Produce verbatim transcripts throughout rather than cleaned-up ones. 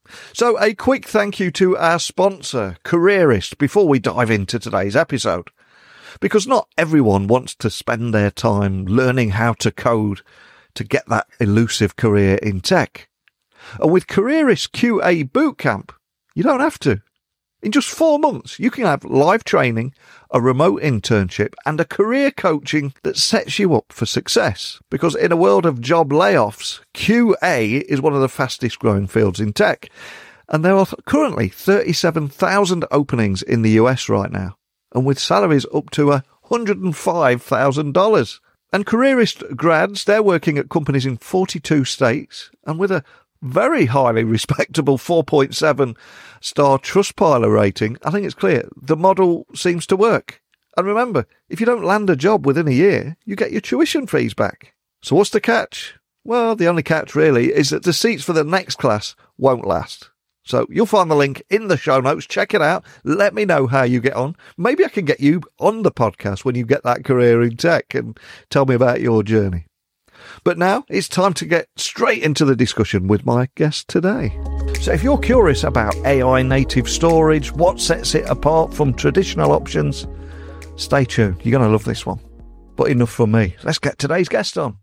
So a quick thank you to our sponsor, Careerist, before we dive into today's episode. Because not everyone wants to spend their time learning how to code to get that elusive career in tech. And with Careerist Q A Bootcamp, you don't have to. In just four months, you can have live training, a remote internship, and a career coaching that sets you up for success. Because in a world of job layoffs, Q A is one of the fastest growing fields in tech. And there are currently thirty-seven thousand openings in the U S right now, and with salaries up to one hundred five thousand dollars. And Careerist grads, they're working at companies in forty-two states, and with a very highly respectable four point seven star Trustpilot rating, I think it's clear the model seems to work. And remember, if you don't land a job within a year, you get your tuition fees back. So what's the catch? Well, the only catch really is that the seats for the next class won't last. So you'll find the link in the show notes. Check it out. Let me know how you get on. Maybe I can get you on the podcast when you get that career in tech and tell me about your journey. But now it's time to get straight into the discussion with my guest today. So if you're curious about A I native storage, what sets it apart from traditional options, stay tuned. You're going to love this one. But enough from me. Let's get today's guest on.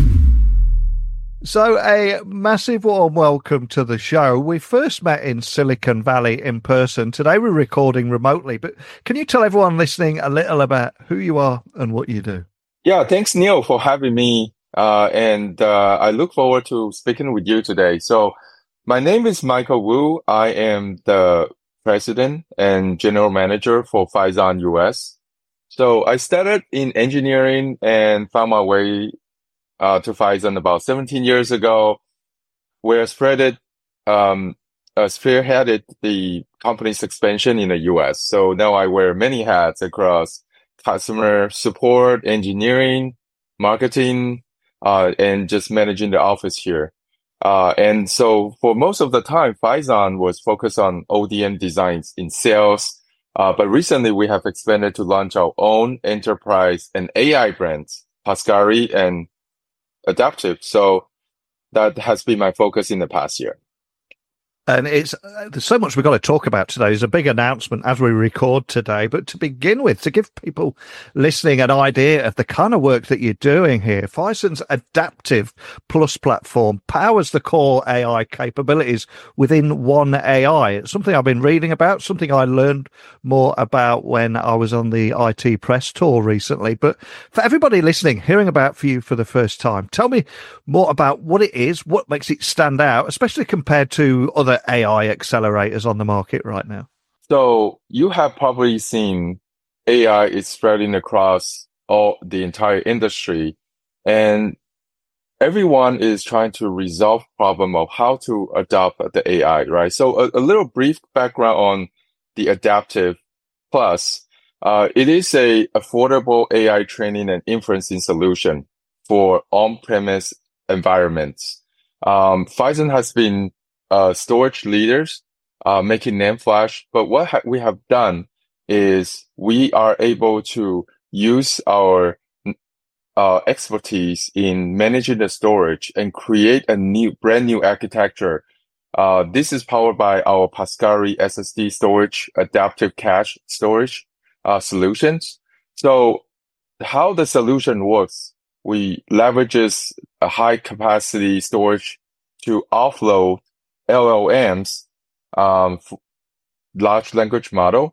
So a massive warm welcome to the show. We first met in Silicon Valley in person. Today we're recording remotely. But can you tell everyone listening a little about who you are and what you do? Yeah, thanks, Neil, for having me. Uh, and uh, I look forward to speaking with you today. So my name is Michael Wu. I am the president and general manager for Phison U S. So I started in engineering and found my way uh, to Phison about seventeen years ago, where I spreaded, um, uh, spearheaded the company's expansion in the U S. So now I wear many hats across customer support, engineering, marketing, Uh, and just managing the office here. Uh, and so for most of the time, Phison was focused on O D M designs in sales. Uh, but recently we have expanded to launch our own enterprise and A I brands, Pascari and Adaptive. So that has been my focus in the past year. And it's uh, there's so much we've got to talk about today. There's a big announcement as we record today. But to begin with, to give people listening an idea of the kind of work that you're doing here, Phison's Adaptive Plus platform powers the core A I capabilities within One A I. It's something I've been reading about, something I learned more about when I was on the I T press tour recently. But for everybody listening, hearing about for you for the first time, tell me more about what it is, what makes it stand out, especially compared to other A I accelerators on the market right now. So you have probably seen A I is spreading across all the entire industry, and everyone is trying to resolve problem of how to adopt the A I, right? So a, a little brief background on the Adaptive Plus. Uh, it is a affordable A I training and inferencing solution for on-premise environments. Um, Phison has been uh, storage leaders, uh, making NAND flash. But what ha- we have done is we are able to use our uh, expertise in managing the storage and create a new, brand new architecture. Uh, this is powered by our Pascari S S D storage, adaptive cache storage uh, solutions. So how the solution works, we leverages a high capacity storage to offload L L Ms, um, large language model,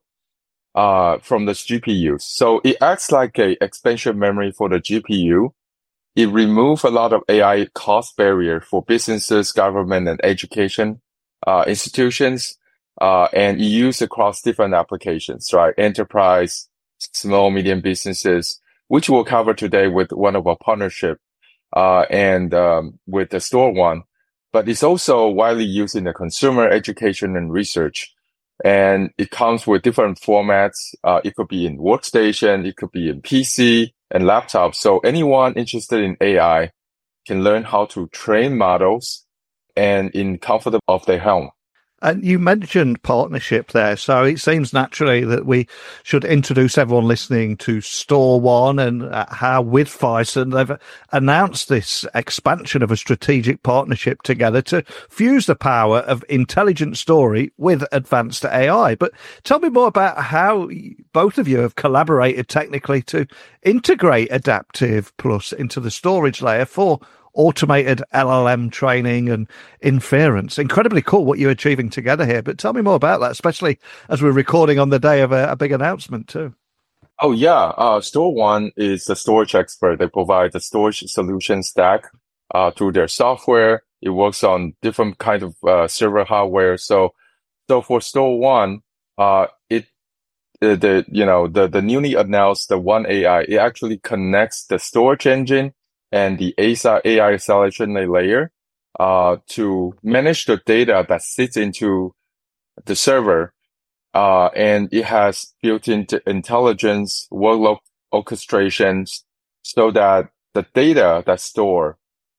uh, from the G P Us. So it acts like a expansion memory for the G P U. It removes a lot of A I cost barrier for businesses, government, and education, uh, institutions, uh, and used across different applications, right? Enterprise, small, medium businesses, which we'll cover today with one of our partnership, uh, and, um, with the Store One. But it's also widely used in the consumer education and research. And it comes with different formats. Uh, it could be in workstation, it could be in P C and laptop. So anyone interested in A I can learn how to train models and in comfort of their home. And you mentioned partnership there, so it seems naturally that we should introduce everyone listening to Store One and uh, how with Phison they've announced this expansion of a strategic partnership together to fuse the power of intelligent story with advanced A I. But tell me more about how both of you have collaborated technically to integrate Adaptive Plus into the storage layer for automated L L M training and inference. Incredibly cool what you're achieving together here. But tell me more about that, especially as we're recording on the day of a, a big announcement too. Oh yeah, uh, Store One is a storage expert. They provide the storage solution stack uh, through their software. It works on different kind of uh, server hardware. So, so for Store One, uh, it the, the you know the the newly announced the One A I. It actually connects the storage engine and the A S A A I acceleration layer uh, to manage the data that sits into the server. Uh, and it has built-in intelligence, workload orchestrations, so that the data that's stored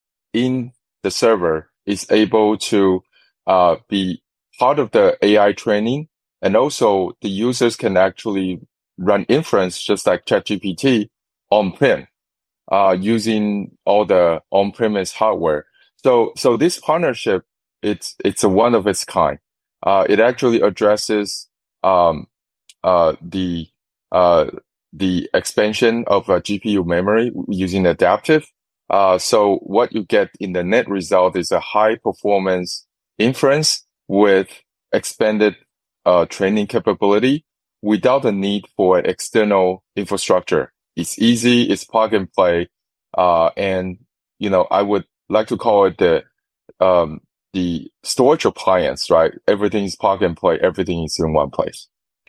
in the server is able to uh, be part of the A I training. And also the users can actually run inference just like ChatGPT on-prem. Uh, using all the on-premise hardware. So, so this partnership, it's, it's a one of its kind. Uh, it actually addresses, um, uh, the, uh, the expansion of a G P U memory using adaptive. Uh, so what you get in the net result is a high performance inference with expanded, uh, training capability without the need for an external infrastructure. It's easy, it's plug and play, uh, and, you know, I would like to call it the, um, the storage appliance, right? Everything is plug and play, everything is in one place.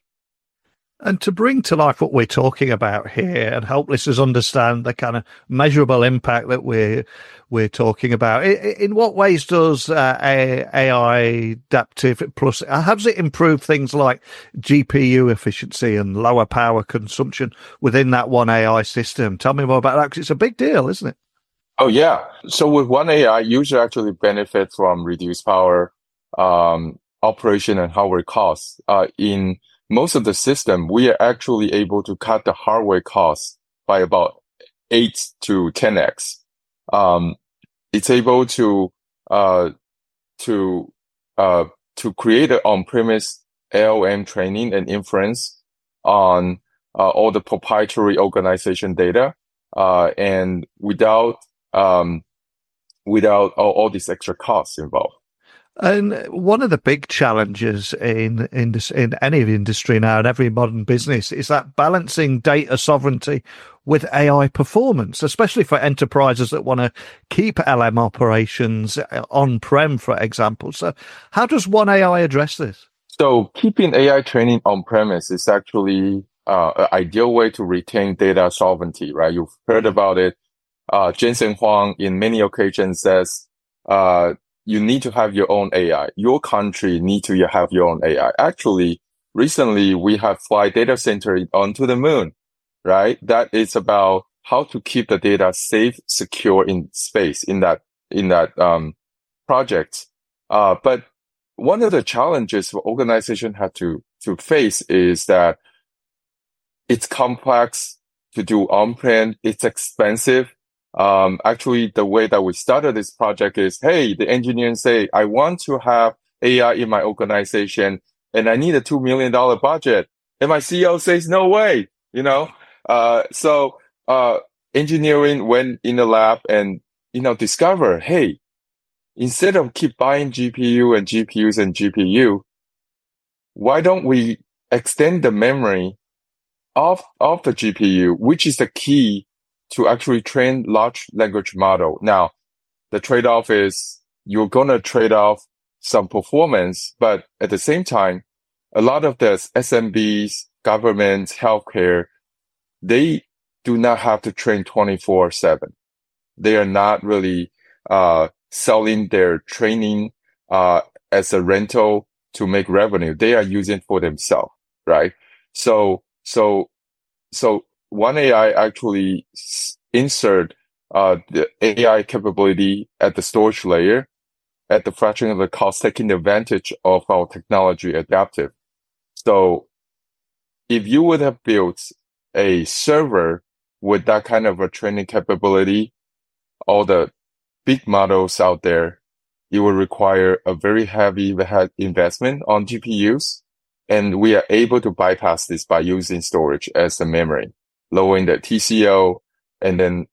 And to bring to life what we're talking about here and help listeners understand the kind of measurable impact that we're we're talking about, in, in what ways does uh, A I Adaptive Plus, how does it improve things like G P U efficiency and lower power consumption within that One A I system? Tell me more about that, because it's a big deal, isn't it? Oh, yeah. So with One A I, users actually benefit from reduced power, um, operation and hardware costs. Uh, in most of the system, we are actually able to cut the hardware costs by about eight to ten x. Um, it's able to, uh, to, uh, to create an on-premise L L M training and inference on, uh, all the proprietary organization data, uh, and without, um, without all, all these extra costs involved. And one of the big challenges in, in in any industry now, and every modern business, is that balancing data sovereignty with A I performance, especially for enterprises that want to keep L M operations on-prem, for example. So how does One A I address this? So keeping A I training on-premise is actually uh, an ideal way to retain data sovereignty, right? You've heard about it. Uh, Jensen Huang in many occasions says, uh, you need to have your own A I. Your country need to have your own A I. Actually, recently we have fly data center onto the moon, right? That is about how to keep the data safe, secure in space in that, in that, um, project. Uh, but one of the challenges the organization had to, to face is that it's complex to do on-prem. It's expensive. Um, actually, the way that we started this project is, hey, the engineers say, I want to have A I in my organization and I need a two million dollars budget. And my C E O says, no way, you know? Uh, so, uh, engineering went in the lab and, you know, discover, hey, instead of keep buying G P U and G P Us and G P U, why don't we extend the memory of, of the G P U, which is the key to actually train large language model. Now, the trade-off is you're going to trade off some performance, but at the same time, a lot of the S M Bs, government, healthcare, they do not have to train twenty-four seven. They are not really, uh, selling their training, uh, as a rental to make revenue. They are using for themselves, right? So, so, so, One A I actually insert uh, the A I capability at the storage layer at the fraction of the cost, taking advantage of our technology adaptive. So if you would have built a server with that kind of a training capability, all the big models out there, it will require a very heavy investment on G P Us. And we are able to bypass this by using storage as a memory, lowering the T C O, and then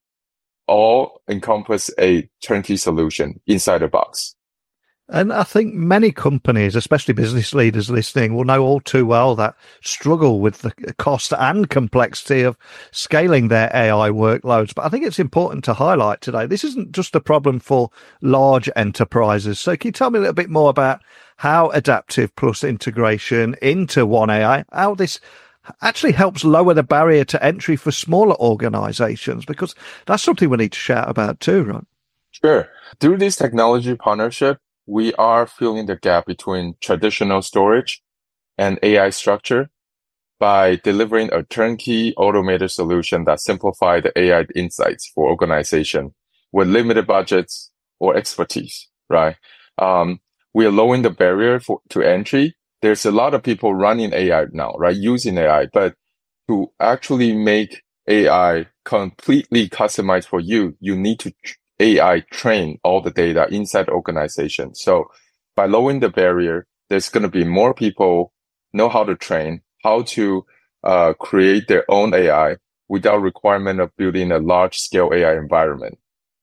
all encompass a turnkey solution inside the box. And I think many companies, especially business leaders listening, will know all too well that struggle with the cost and complexity of scaling their A I workloads. But I think it's important to highlight today, this isn't just a problem for large enterprises. So can you tell me a little bit more about how Adaptive Plus integration into One A I, how this actually helps lower the barrier to entry for smaller organizations? Because that's something we need to shout about too, right? Sure. Through this technology partnership, we are filling the gap between traditional storage and A I structure by delivering a turnkey automated solution that simplify the A I insights for organization with limited budgets or expertise, right? Um, we are lowering the barrier for, to entry. There's a lot of people running A I now, right? Using A I, but to actually make A I completely customized for you, you need to A I train all the data inside the organization. So by lowering the barrier, there's going to be more people know how to train, how to uh, create their own A I without requirement of building a large scale A I environment,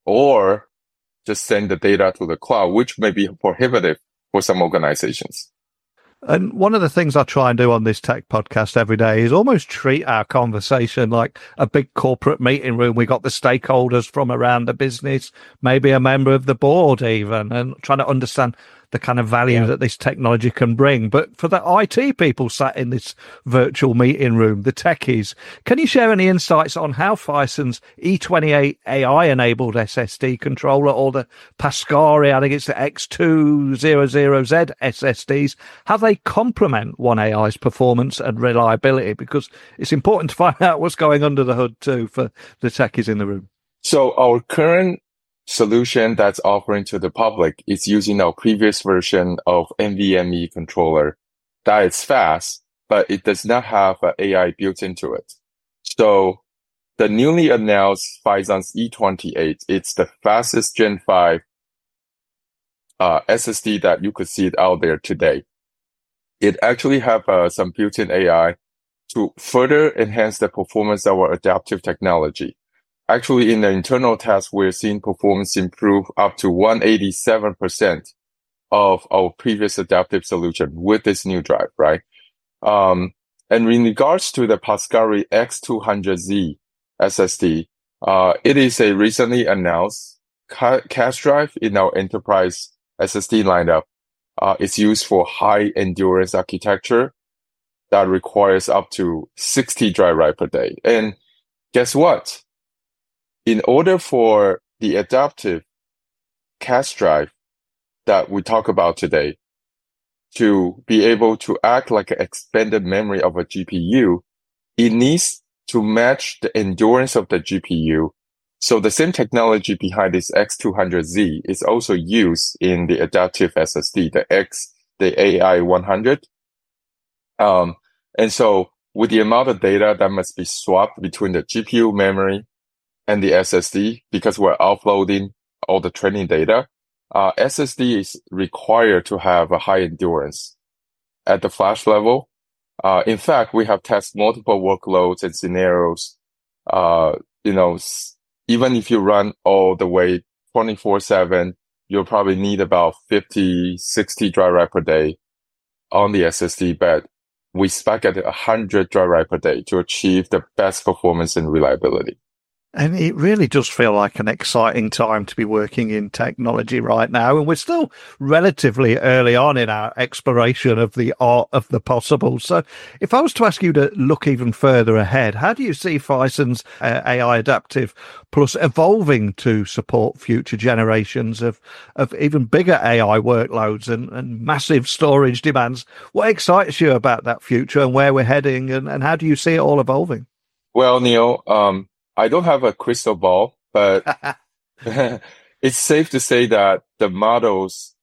or just send the data to the cloud, which may be prohibitive for some organizations. And one of the things I try and do on this tech podcast every day is almost treat our conversation like a big corporate meeting room. We got the stakeholders from around the business, maybe a member of the board even, and trying to understand the kind of value yeah. that this technology can bring. But for the I T people sat in this virtual meeting room, the techies, can you share any insights on how Phison's E twenty-eight A I-enabled S S D controller, or the Pascari, I think it's the X two hundred Z S S Ds, how they complement One A I's performance and reliability? Because it's important to find out what's going under the hood too for the techies in the room. So our current solution that's offering to the public is using our previous version of NVMe controller that is fast, but it does not have an A I built into it. So the newly announced Phison's E twenty-eight, it's the fastest Gen five uh, S S D that you could see it out there today. It actually have uh, some built-in A I to further enhance the performance of our adaptive technology. Actually, in the internal test, we're seeing performance improve up to one hundred eighty-seven percent of our previous adaptive solution with this new drive, right? Um, and in regards to the Pascari X two hundred Z S S D, uh, it is a recently announced ca- cache drive in our enterprise S S D lineup. Uh, it's used for high endurance architecture that requires up to sixty dry write per day. And guess what? In order for the adaptive cache drive that we talk about today to be able to act like an expanded memory of a G P U, it needs to match the endurance of the G P U. So the same technology behind this X two hundred Z is also used in the adaptive S S D, the X, the A I one hundred. Um, and so with the amount of data that must be swapped between the G P U memory and the S S D, because we're offloading all the training data, uh, S S D is required to have a high endurance at the flash level. Uh, in fact, we have tested multiple workloads and scenarios. Uh, you know, even if you run all the way twenty-four seven, you'll probably need about fifty, sixty dry write per day on the S S D, but we spec at one hundred dry write per day to achieve the best performance and reliability. And it really does feel like an exciting time to be working in technology right now. And we're still relatively early on in our exploration of the art of the possible. So if I was to ask you to look even further ahead, how do you see Phison's uh, A I Adaptive Plus evolving to support future generations of, of even bigger A I workloads and, and massive storage demands? What excites you about that future and where we're heading, and, and how do you see it all evolving? Well, Neil, um, I don't have a crystal ball, but it's safe to say that the models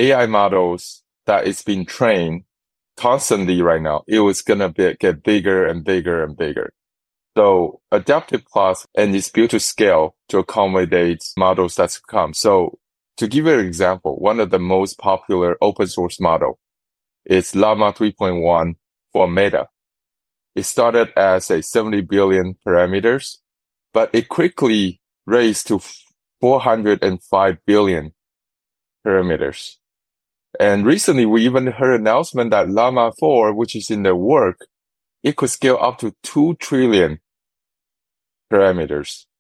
A I models that it's been trained constantly right now, it was going to be, get bigger and bigger and bigger. So Adaptive Plus, and it's built to scale to accommodate models that's come. So to give you an example, one of the most popular open source model is Llama three point one for Meta. It started as a seventy billion parameters, but it quickly raised to four hundred five billion parameters. And recently we even heard an announcement that Llama four, which is in the work, it could scale up to two trillion parameters.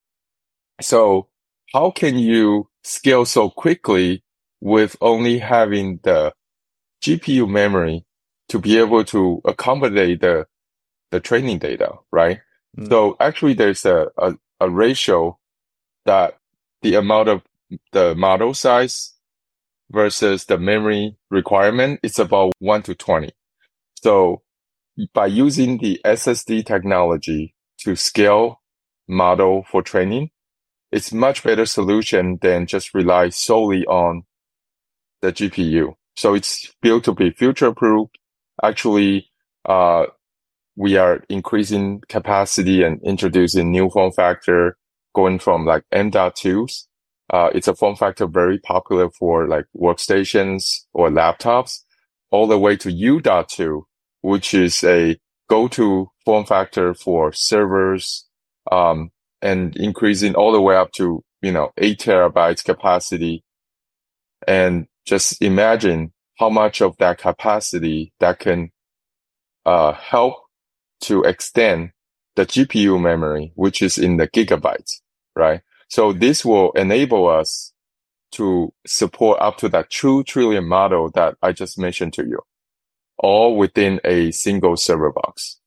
So how can you scale so quickly with only having the G P U memory to be able to accommodate the, the training data, right? Mm. So actually there's a, a, a ratio that the amount of the model size versus the memory requirement, it's about one to twenty. So by using the S S D technology to scale model for training, it's much better solution than just rely solely on the G P U. So it's built to be future-proof. Actually, uh, we are increasing capacity and introducing new form factor, going from like M dot twos. Uh, it's a form factor very popular for like workstations or laptops, all the way to U dot two, which is a go-to form factor for servers, um, and increasing all the way up to, you know, eight terabytes capacity. And just imagine how much of that capacity that can, uh, help to extend the G P U memory, which is in the gigabytes, right? So this will enable us to support up to that two trillion model that I just mentioned to you, all within a single server box.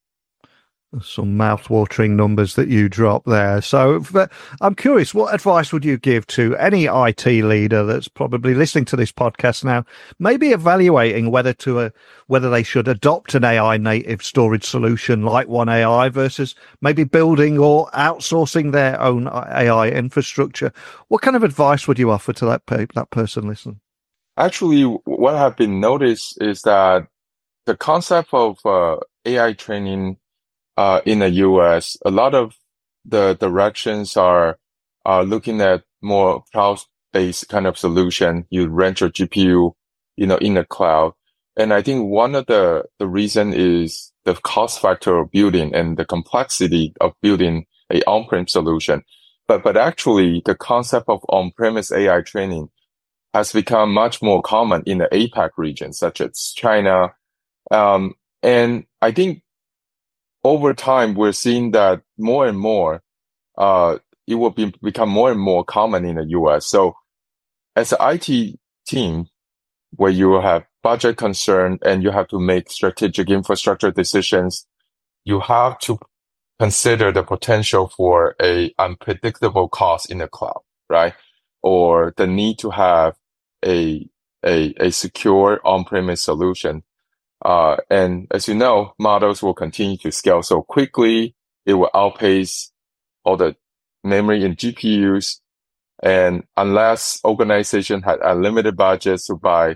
Some mouth-watering numbers that you drop there. So I'm curious, what advice would you give to any I T leader that's probably listening to this podcast now, maybe evaluating whether to uh, whether they should adopt an A I native storage solution like One A I versus maybe building or outsourcing their own A I infrastructure? What kind of advice would you offer to that pe- that person listening? Actually, what I've been noticed is that the concept of uh, A I training Uh, in the U S, a lot of the directions are, are looking at more cloud-based kind of solution. You rent your G P U, you know, in the cloud. And I think one of the, the reason is the cost factor of building and the complexity of building a on-prem solution. But, but actually the concept of on-premise A I training has become much more common in the APAC region, such as China. Um, and I think over time, we're seeing that more and more, uh, it will be, become more and more common in the U S. So as an I T team, where you have budget concern and you have to make strategic infrastructure decisions, you have to consider the potential for a unpredictable cost in the cloud, right? Or the need to have a, a, a secure on-premise solution. Uh, and as you know, models will continue to scale so quickly. It will outpace all the memory and G P Us. And unless organization had unlimited budgets to buy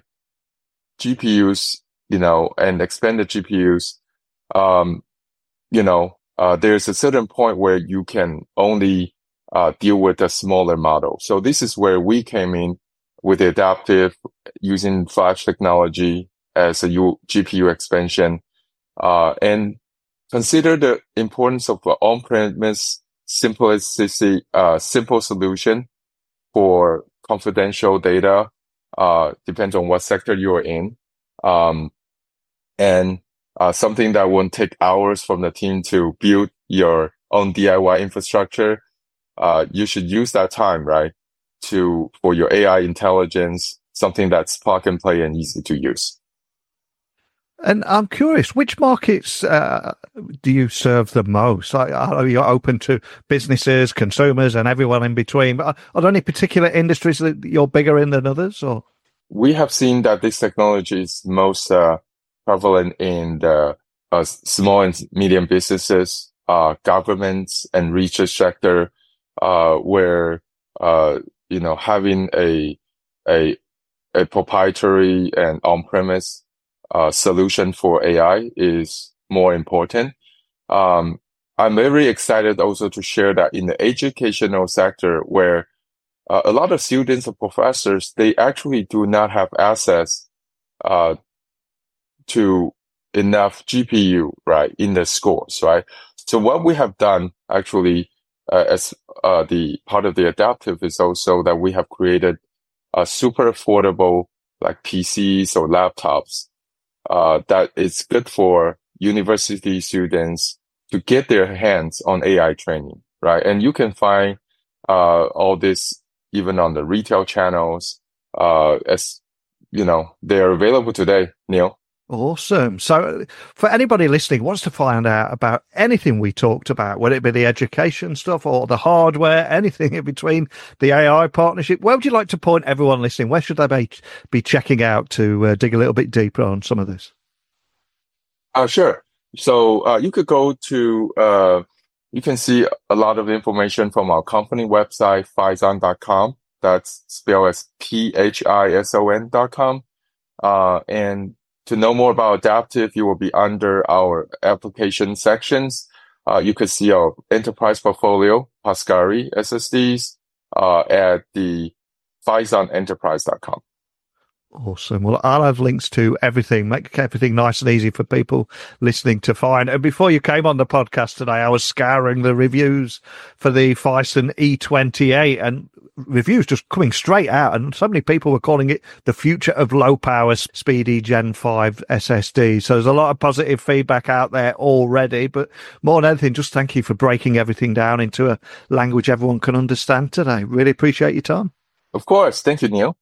G P Us, you know, and expand the G P Us, um, you know, uh, there's a certain point where you can only, uh, deal with a smaller model. So this is where we came in with the adaptive using Flash technology as a U- G P U expansion, uh, and consider the importance of an on-premise simplicity, uh, simple solution for confidential data, uh, depends on what sector you're in. Um, and, uh, something that won't take hours from the team to build your own D I Y infrastructure. Uh, you should use that time, right? To, for your A I intelligence, something that's plug and play and easy to use. And I'm curious, which markets uh, do you serve the most? Are you open to businesses, consumers, and everyone in between? Are there any particular industries that you're bigger in than others? Or we have seen that this technology is most uh, prevalent in the uh, small and medium businesses, uh, governments, and research sector, uh, where uh, you know having a a a proprietary and on-premise uh, solution for A I is more important. Um, I'm very excited also to share that in the educational sector, where uh, a lot of students and professors, they actually do not have access uh, to enough G P U, right, in the schools, right? So what we have done actually uh, as uh, the part of the adaptive is also that we have created a super affordable like P Cs or laptops uh, that is good for university students to get their hands on A I training, right? And you can find uh, all this even on the retail channels uh, as, you know, they're available today, Neil. Awesome. So for anybody listening who wants to find out about anything we talked about, whether it be the education stuff or the hardware, anything in between, the A I partnership, where would you like to point everyone listening? Where should they be, be checking out to uh, dig a little bit deeper on some of this? Uh, sure. So uh, you could go to, uh, you can see a lot of information from our company website, phison dot com. That's spelled as P H I S O N dot com. Uh, and to know more about Adaptive, you will be under our application sections. Uh, you could see our enterprise portfolio, Pascari S S Ds, uh, at the phison enterprise dot com. Awesome. Well, I'll have links to everything, make everything nice and easy for people listening to find. And before you came on the podcast today, I was scouring the reviews for the Phison E twenty-eight, and reviews just coming straight out. And so many people were calling it the future of low power speedy Gen five S S D. So there's a lot of positive feedback out there already. But more than anything, just thank you for breaking everything down into a language everyone can understand today. Really appreciate your time. Of course. Thank you, Neil.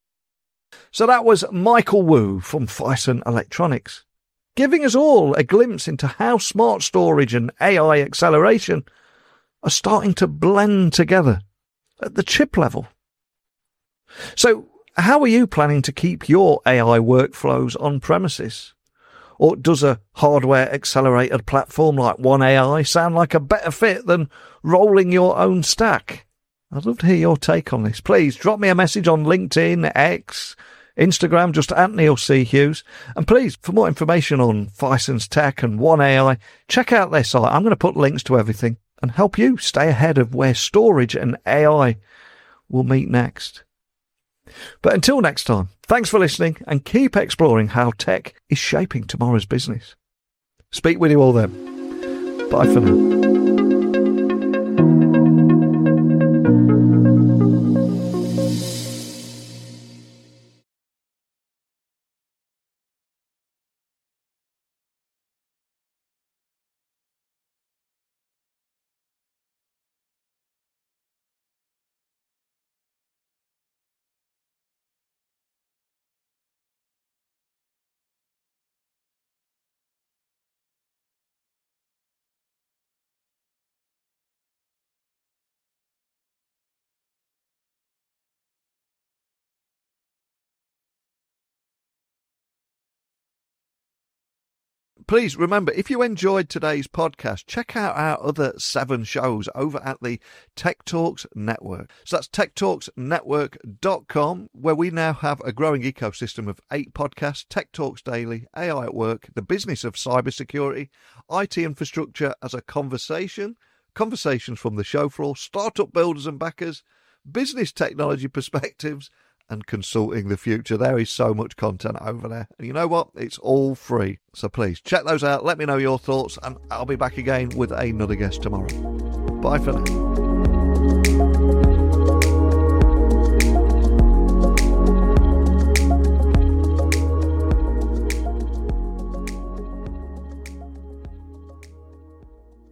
So that was Michael Wu from Phison Electronics, giving us all a glimpse into how smart storage and A I acceleration are starting to blend together at the chip level. So how are you planning to keep your A I workflows on premises? Or does a hardware accelerated platform like One A I sound like a better fit than rolling your own stack? I'd love to hear your take on this. Please drop me a message on LinkedIn, X, Instagram, just at Neil C. Hughes. And please, for more information on Phison's tech and One A I, check out their site. I'm going to put links to everything and help you stay ahead of where storage and A I will meet next. But until next time, thanks for listening and keep exploring how tech is shaping tomorrow's business. Speak with you all then. Bye for now. Please remember, if you enjoyed today's podcast, check out our other seven shows over at the Tech Talks Network. So that's tech talks network dot com, where we now have a growing ecosystem of eight podcasts: Tech Talks Daily, A I at Work, The Business of Cybersecurity, I T Infrastructure as a Conversation, Conversations from the Show Floor, Startup Builders and Backers, Business Technology Perspectives, and Consulting the Future. There is so much content over there. And you know what? It's all free. So please check those out. Let me know your thoughts, and I'll be back again with another guest tomorrow. Bye for now.